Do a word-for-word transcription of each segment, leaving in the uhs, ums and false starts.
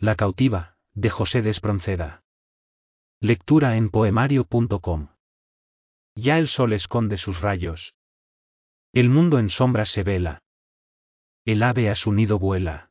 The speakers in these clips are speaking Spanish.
La cautiva, de José de Espronceda. Lectura en poemario punto com. Ya el sol esconde sus rayos. El mundo en sombras se vela. El ave a su nido vuela.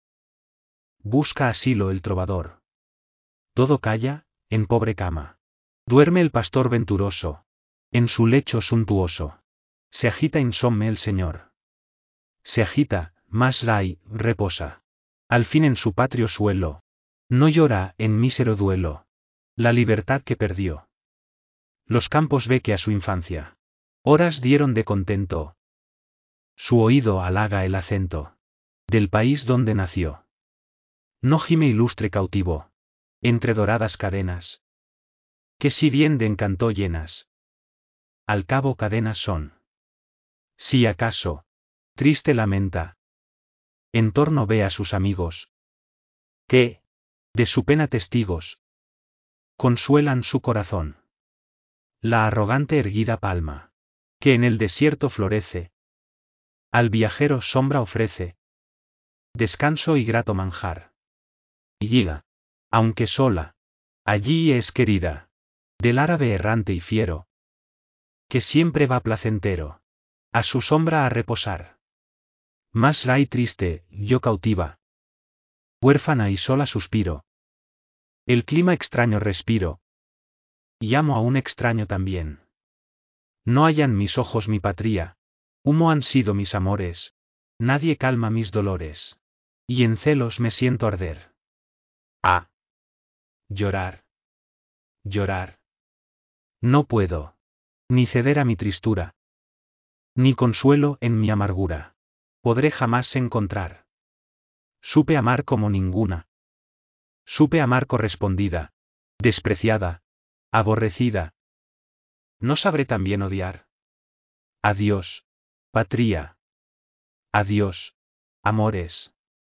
Busca asilo el trovador. Todo calla, en pobre cama. Duerme el pastor venturoso. En su lecho suntuoso. Se agita insomne el Señor. Se agita, mas Ray reposa. Al fin en su patrio suelo. No llora, en mísero duelo, la libertad que perdió. Los campos ve que a su infancia horas dieron de contento. Su oído halaga el acento del país donde nació. No gime ilustre cautivo entre doradas cadenas, que si bien de encanto llenas, al cabo cadenas son. Si acaso triste lamenta, en torno ve a sus amigos, que, de su pena testigos, consuelan su corazón. La arrogante erguida palma, que en el desierto florece, al viajero sombra ofrece, descanso y grato manjar. Y llega, aunque sola, allí es querida, del árabe errante y fiero, que siempre va placentero, a su sombra a reposar. Mas Ray triste, yo cautiva, huérfana y sola suspiro. El clima extraño respiro, y amo a un extraño también. No hallan mis ojos mi patria, humo han sido mis amores, nadie calma mis dolores, y en celos me siento arder. Ah. Llorar. Llorar. No puedo. Ni ceder a mi tristura. Ni consuelo en mi amargura. Podré jamás encontrar. Supe amar como ninguna. Supe amar correspondida. Despreciada. Aborrecida. ¿No sabré también odiar? Adiós, patria. Adiós, amores.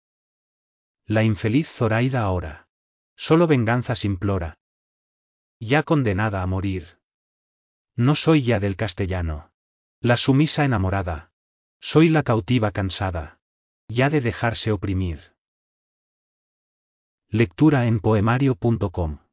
La infeliz Zoraida ahora solo venganzas implora. Ya condenada a morir. No soy ya del castellano, la sumisa enamorada. Soy la cautiva cansada, ya de dejarse oprimir. Lectura en poemario punto com.